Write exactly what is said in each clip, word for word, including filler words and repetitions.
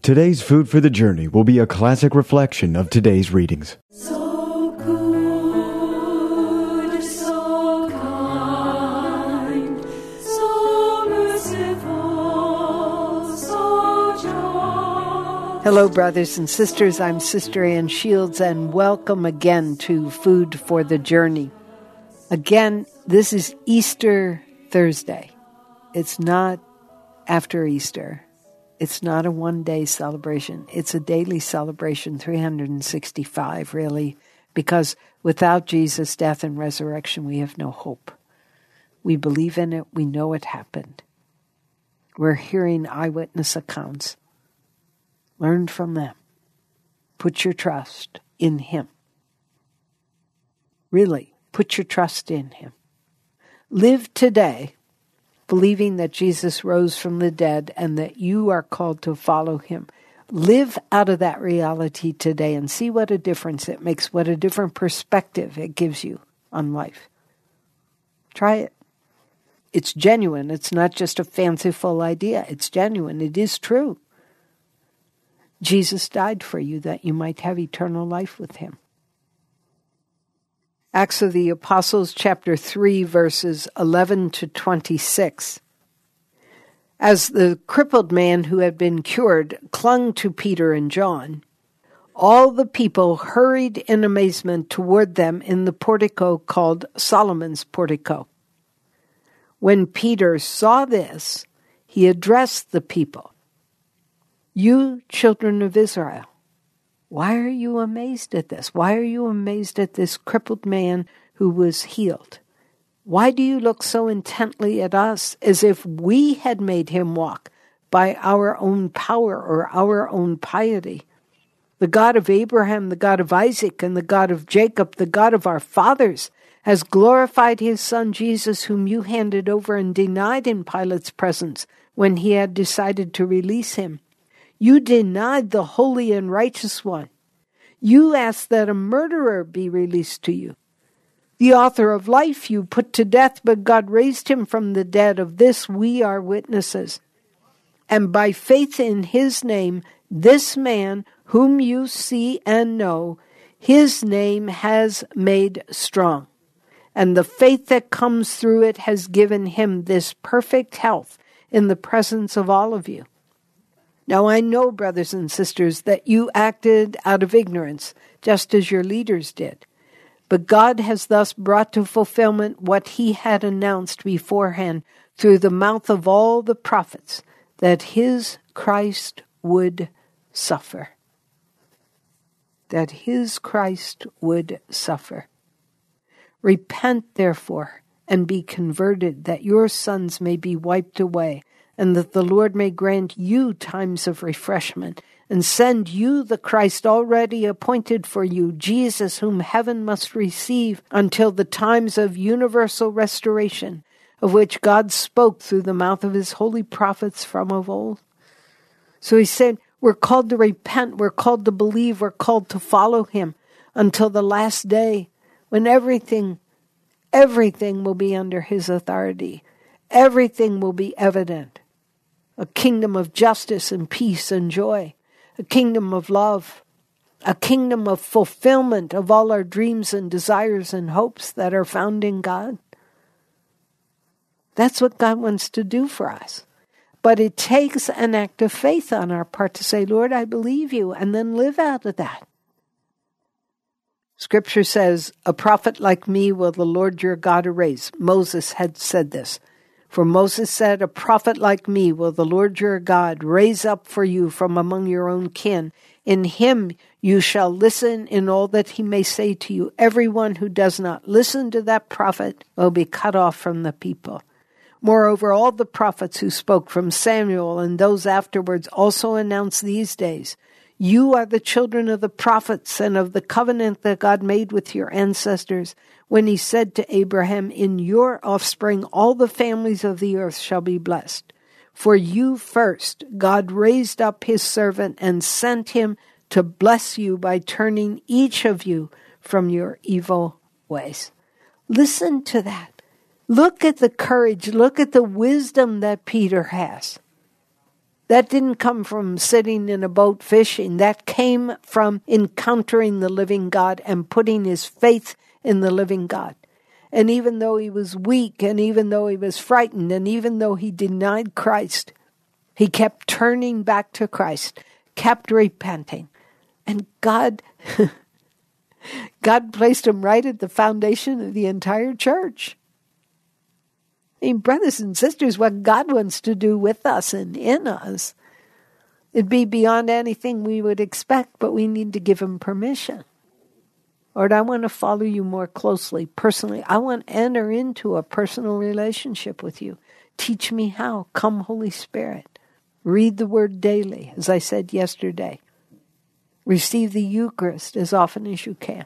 Today's Food for the Journey will be a classic reflection of today's readings. So good, so kind, so merciful, so just. Hello, brothers and sisters. I'm Sister Ann Shields, and welcome again to Food for the Journey. Again, this is Easter Thursday. It's not after Easter. It's not a one-day celebration. It's a daily celebration, three hundred sixty-five, really, because without Jesus' death and resurrection, we have no hope. We believe in it. We know it happened. We're hearing eyewitness accounts. Learn from them. Put your trust in Him. Really, put your trust in Him. Live today believing that Jesus rose from the dead and that you are called to follow Him. Live out of that reality today and see what a difference it makes, what a different perspective it gives you on life. Try it. It's genuine. It's not just a fanciful idea. It's genuine. It is true. Jesus died for you that you might have eternal life with Him. Acts of the Apostles, chapter three, verses eleven to twenty-six. As the crippled man who had been cured clung to Peter and John, all the people hurried in amazement toward them in the portico called Solomon's portico. When Peter saw this, he addressed the people. "You children of Israel, why are you amazed at this? Why are you amazed at this crippled man who was healed? Why do you look so intently at us as if we had made him walk by our own power or our own piety? The God of Abraham, the God of Isaac, and the God of Jacob, the God of our fathers, has glorified his Son Jesus, whom you handed over and denied in Pilate's presence when he had decided to release him. You denied the holy and righteous one. You asked that a murderer be released to you. The author of life you put to death, but God raised him from the dead. Of this we are witnesses. And by faith in his name, this man whom you see and know, his name has made strong. And the faith that comes through it has given him this perfect health in the presence of all of you. Now I know, brothers and sisters, that you acted out of ignorance, just as your leaders did. But God has thus brought to fulfillment what He had announced beforehand through the mouth of all the prophets, that His Christ would suffer. That His Christ would suffer. Repent, therefore, and be converted, that your sons may be wiped away, and that the Lord may grant you times of refreshment, and send you the Christ already appointed for you, Jesus, whom heaven must receive until the times of universal restoration, of which God spoke through the mouth of His holy prophets from of old. So He said, we're called to repent, we're called to believe, we're called to follow Him until the last day, when everything, everything will be under His authority. Everything will be evident. A kingdom of justice and peace and joy. A kingdom of love. A kingdom of fulfillment of all our dreams and desires and hopes that are found in God. That's what God wants to do for us. But it takes an act of faith on our part to say, Lord, I believe you, and then live out of that. Scripture says, a prophet like me will the Lord your God raise. Moses had said this. For Moses said, a prophet like me will the Lord your God raise up for you from among your own kin. In him you shall listen in all that he may say to you. Everyone who does not listen to that prophet will be cut off from the people. Moreover, all the prophets who spoke from Samuel and those afterwards also announced these days. You are the children of the prophets and of the covenant that God made with your ancestors when he said to Abraham, in your offspring all the families of the earth shall be blessed. For you first God raised up his servant and sent him to bless you by turning each of you from your evil ways. Listen to that. Look at the courage, look at the wisdom that Peter has. That didn't come from sitting in a boat fishing. That came from encountering the living God and putting his faith in the living God. And even though he was weak, and even though he was frightened, and even though he denied Christ, he kept turning back to Christ, kept repenting. And God, God placed him right at the foundation of the entire church. I mean, brothers and sisters, what God wants to do with us and in us, it'd be beyond anything we would expect, but we need to give him permission. Lord, I want to follow you more closely, personally. I want to enter into a personal relationship with you. Teach me how. Come, Holy Spirit. Read the word daily, as I said yesterday. Receive the Eucharist as often as you can.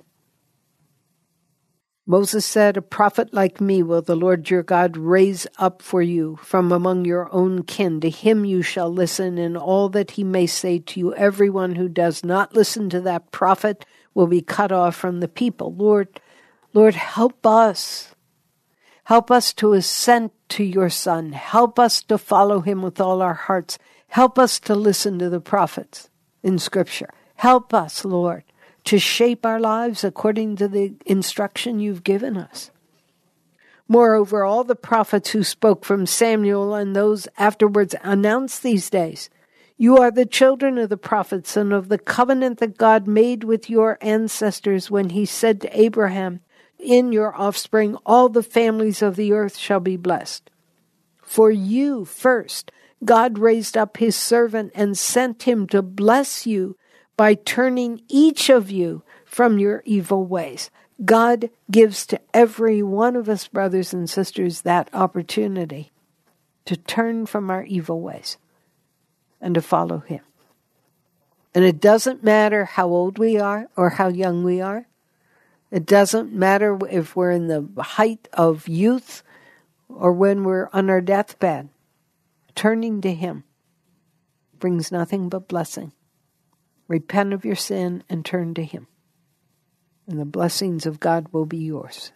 Moses said, a prophet like me will the Lord your God raise up for you from among your own kin. To him you shall listen in all that he may say to you. Everyone who does not listen to that prophet will be cut off from the people. Lord, Lord, help us. Help us to assent to your Son. Help us to follow him with all our hearts. Help us to listen to the prophets in Scripture. Help us, Lord, to shape our lives according to the instruction you've given us. Moreover, all the prophets who spoke from Samuel and those afterwards announced these days, you are the children of the prophets and of the covenant that God made with your ancestors when he said to Abraham, in your offspring all the families of the earth shall be blessed. For you first, God raised up his servant and sent him to bless you by turning each of you from your evil ways. God gives to every one of us, brothers and sisters, that opportunity to turn from our evil ways and to follow him. And it doesn't matter how old we are or how young we are. It doesn't matter if we're in the height of youth or when we're on our deathbed. Turning to him brings nothing but blessing. Repent of your sin and turn to him, and the blessings of God will be yours.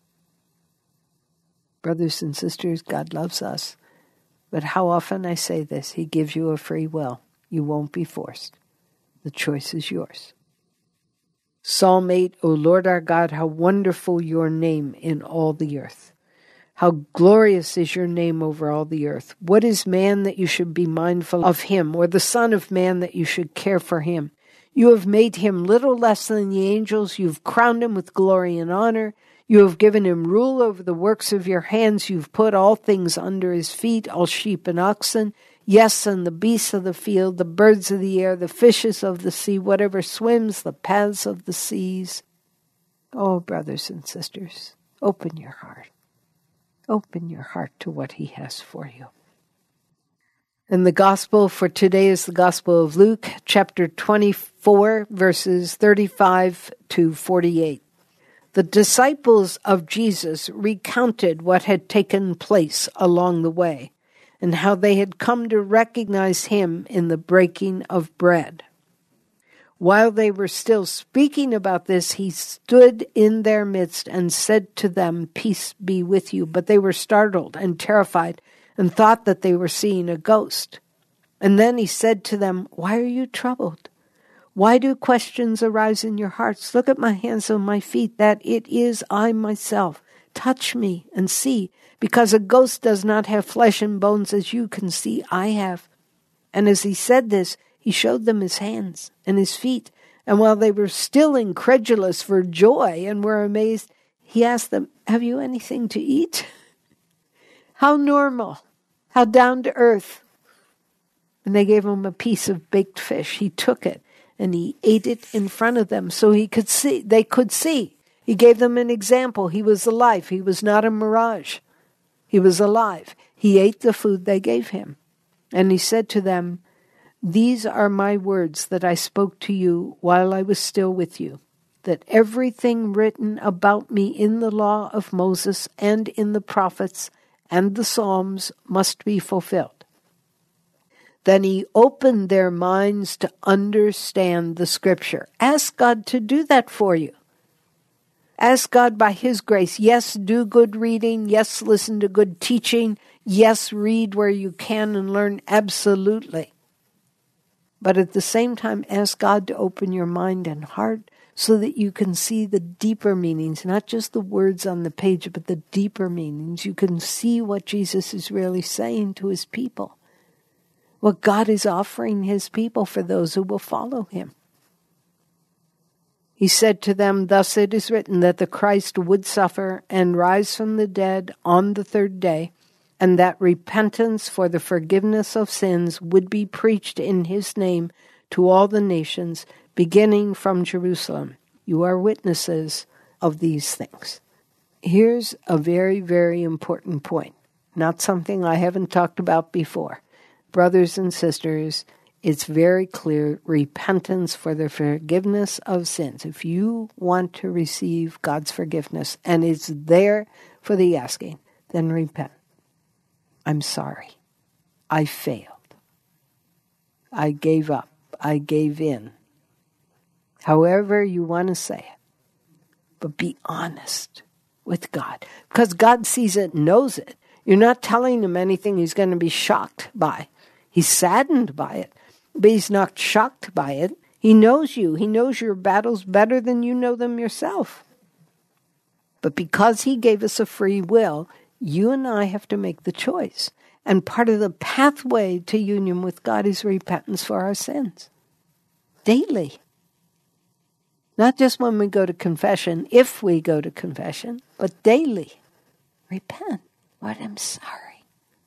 Brothers and sisters, God loves us, but how often I say this, he gives you a free will. You won't be forced. The choice is yours. Psalm eight, O Lord our God, how wonderful your name in all the earth. How glorious is your name over all the earth. What is man that you should be mindful of him, or the son of man that you should care for him? You have made him little less than the angels. You've crowned him with glory and honor. You have given him rule over the works of your hands. You've put all things under his feet, all sheep and oxen, yes, and the beasts of the field, the birds of the air, the fishes of the sea, whatever swims, the paths of the seas. Oh, brothers and sisters, open your heart. Open your heart to what he has for you. And the gospel for today is the Gospel of Luke, chapter twenty-four, verses thirty-five to forty-eight. The disciples of Jesus recounted what had taken place along the way and how they had come to recognize him in the breaking of bread. While they were still speaking about this, he stood in their midst and said to them, peace be with you. But they were startled and terrified and thought that they were seeing a ghost. And then he said to them, why are you troubled? Why do questions arise in your hearts? Look at my hands and my feet, that it is I myself. Touch me and see, because a ghost does not have flesh and bones as you can see I have. And as he said this, he showed them his hands and his feet. And while they were still incredulous for joy and were amazed, he asked them, have you anything to eat? How normal, how down to earth. And they gave him a piece of baked fish. He took it and he ate it in front of them so he could see. They could see. He gave them an example. He was alive. He was not a mirage. He was alive. He ate the food they gave him. And he said to them, these are my words that I spoke to you while I was still with you, that everything written about me in the law of Moses and in the prophets and the Psalms must be fulfilled. Then he opened their minds to understand the Scripture. Ask God to do that for you. Ask God by His grace. Yes, do good reading. Yes, listen to good teaching. Yes, read where you can and learn. Absolutely. But at the same time, ask God to open your mind and heart so that you can see the deeper meanings, not just the words on the page, but the deeper meanings. You can see what Jesus is really saying to His people, what God is offering His people for those who will follow Him. He said to them, "Thus it is written that the Christ would suffer and rise from the dead on the third day, and that repentance for the forgiveness of sins would be preached in His name to all the nations, beginning from Jerusalem. You are witnesses of these things." Here's a very, very important point, not something I haven't talked about before. Brothers and sisters, it's very clear, repentance for the forgiveness of sins. If you want to receive God's forgiveness, and it's there for the asking, then repent. I'm sorry. I failed. I gave up. I gave in. However you want to say it. But be honest with God. Because God sees it and knows it. You're not telling Him anything He's going to be shocked by. He's saddened by it. But He's not shocked by it. He knows you. He knows your battles better than you know them yourself. But because He gave us a free will, you and I have to make the choice. And part of the pathway to union with God is repentance for our sins. Daily. Not just when we go to confession, if we go to confession, but daily. Repent. Lord, I'm sorry.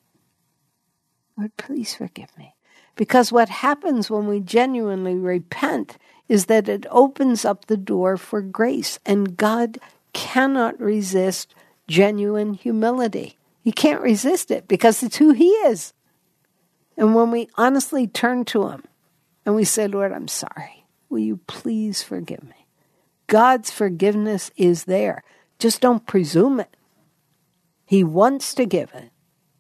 Lord, please forgive me. Because what happens when we genuinely repent is that it opens up the door for grace. And God cannot resist genuine humility. He can't resist it because it's who He is. And when we honestly turn to Him and we say, "Lord, I'm sorry. Will you please forgive me?" God's forgiveness is there. Just don't presume it. He wants to give it.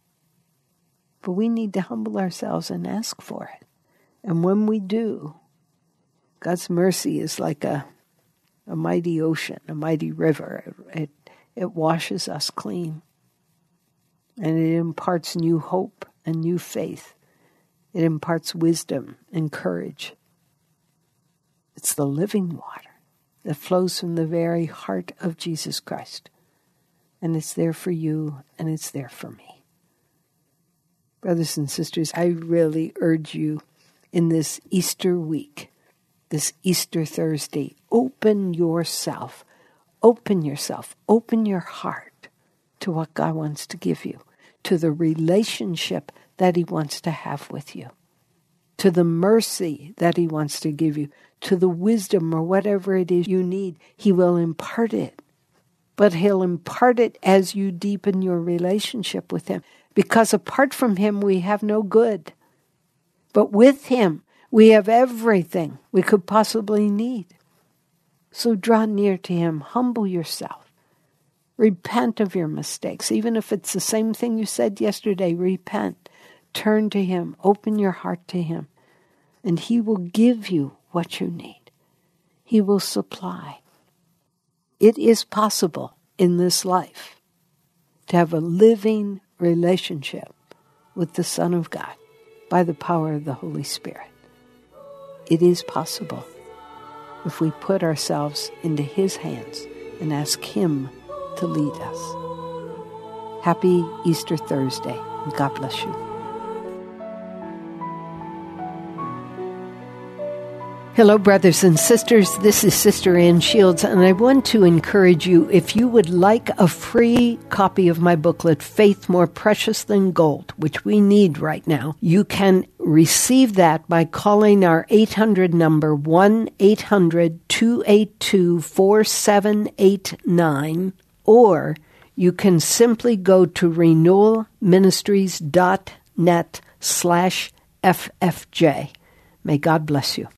But we need to humble ourselves and ask for it. And when we do, God's mercy is like a, a mighty ocean, a mighty river. It, it washes us clean. And it imparts new hope and new faith. It imparts wisdom and courage. It's the living water that flows from the very heart of Jesus Christ. And it's there for you, and it's there for me. Brothers and sisters, I really urge you in this Easter week, this Easter Thursday, open yourself, open yourself, open your heart to what God wants to give you, to the relationship that He wants to have with you, to the mercy that He wants to give you, to the wisdom or whatever it is you need. He will impart it, but He'll impart it as you deepen your relationship with Him. Because apart from Him, we have no good. But with Him, we have everything we could possibly need. So draw near to Him. Humble yourself. Repent of your mistakes. Even if it's the same thing you said yesterday, repent. Turn to Him. Open your heart to Him. And He will give you what you need. He will supply. It is possible in this life to have a living relationship with the Son of God by the power of the Holy Spirit. It is possible if we put ourselves into His hands and ask Him to lead us. Happy Easter Thursday, and God bless you. Hello, brothers and sisters. This is Sister Ann Shields, and I want to encourage you, if you would like a free copy of my booklet, Faith More Precious Than Gold, which we need right now, you can receive that by calling our eight hundred number, one eight hundred two eight two four seven eight nine, or you can simply go to renewalministries dot net slash F F J. May God bless you.